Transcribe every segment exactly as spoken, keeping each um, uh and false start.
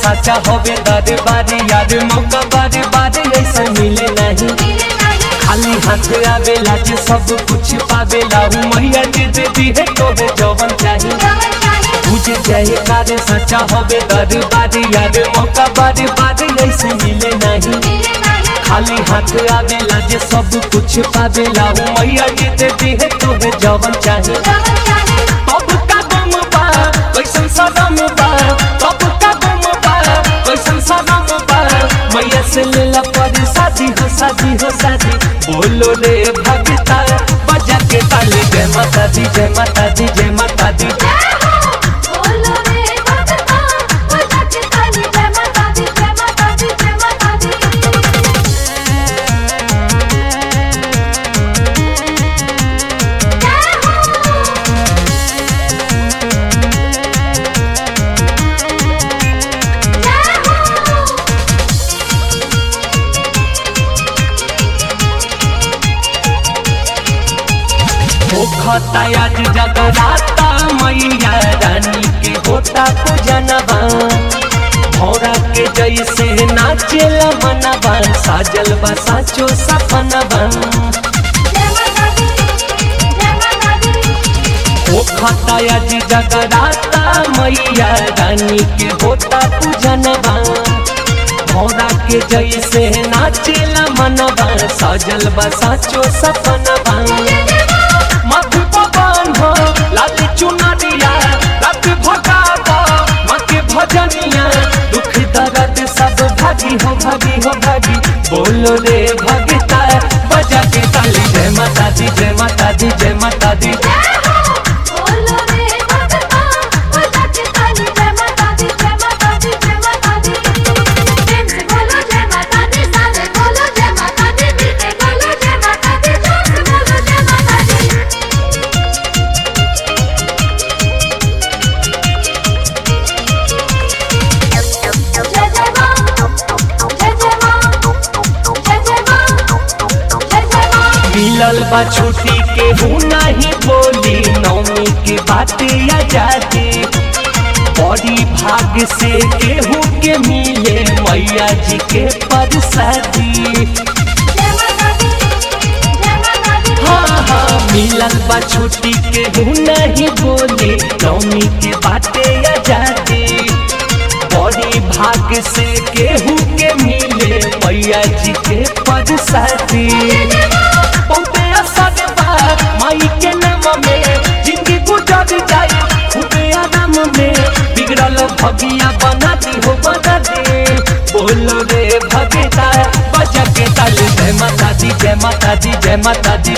साचा होवे दरबार यार मौका बार बार ऐसा मिले नहीं। खाली हाथ आवेला जे सब कुछ पावेला मैया दे देती है तोहे जवन चाहिए। तुझे चाहे कार साचा होवे दरबार यार मौका बार बार ऐसे मिले नहीं। खाली हाथ आवेला जे सब कुछ पावेला मैया दे देती है तोहे जवन चाहिए। तब का गम बा कैसन सदम बा, तब का गम बा कैसन सदम बा, मैया से लेला पर शादी हो शादी हो शादी। बोलो रे भगता बजा के ताली जय माता दी जय माता दी जय माता दी। होता आज जगराता मैया रानी के होता पूजनवा। भौरा के जैसे नाचेला मनवा साजल बा साचो सपनवा। होता आज जगराता मैया रानी के होता पूजनवा। भौरा के जैसे नाचेला मनवा साजल बा साचो सपनवा। मत पवन हो लाली चुनरिया रत भगाता मत भजनिया दुख दर्द सब भागी हो भागी हो भागी। बोलो रे भगता बजा के ताली जय माता दी जय माता दी जय माता दी। मिलल बा छुट्टी के हूँ नहीं बोली नौमी की बात आजादी। बड़ी भाग से केहू के मिले मैया जी के परसादी। हाँ हाँ मिलल बा छुट्टी के हूँ नहीं बोली नौमी की बात आजादी। बड़ी भाग से केहू के मिले मैया जी के परसादी। माई के नाम में जिंदगी गुजर जाए खूबे आराम में बिगड़ल भगिया बना दी हो बना दे। बोलो रे भगता बजा के ताली जय माता दी जय माता दी जय माता दी।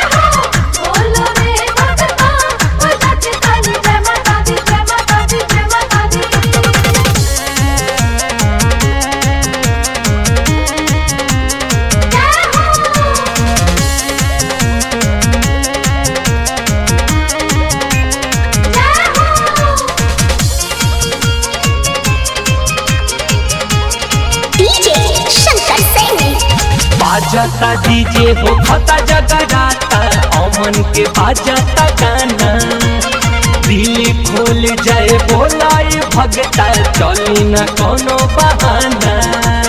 बाजता डीजे हो खता जगराता अमन के बाजता गाना। दिल खोल जाए बोलाए भगता चली न कोनो बहाना।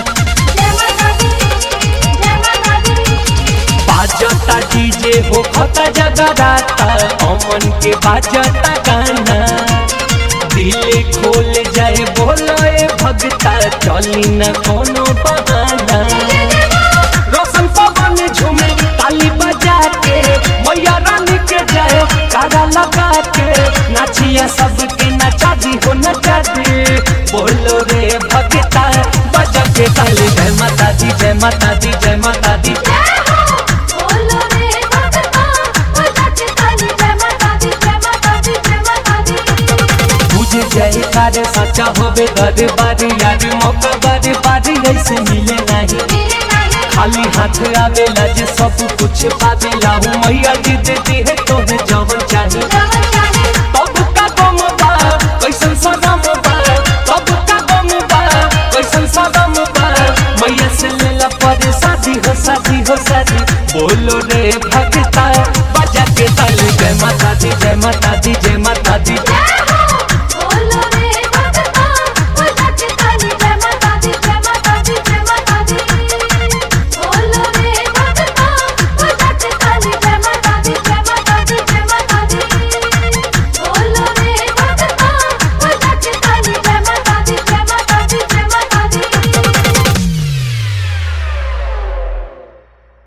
बाजता डीजे हो खता जगराता अमन के बाजता गाना। दिल खोल जाए बोलाए भगता चली न कोनो बहाना। रोशन पवन झूमे ताली बजा के मैया रानी के जाए कारा लगा के नाचिया सबके नचा दी हो नचा दी। बोलो रे भगता बजा के ताली जय माता दी जय माता दी जय माता दी। तुझे जय कार साचा होवे दरबार यार मौका बार बार ऐसे मिले नहीं। खाली हाथ आवेला जे सब कुछ पावेला मैया दे देती है तोहे जवन चाहिए। तब का गम बा कैसन सदम बा, तब का गम बा कैसन सदम बा, मैया से लेला पर शादी हो शादी हो शादी। बोलो रे भगता बजा के ताली जय माता दी जय माता दी जय माता दी।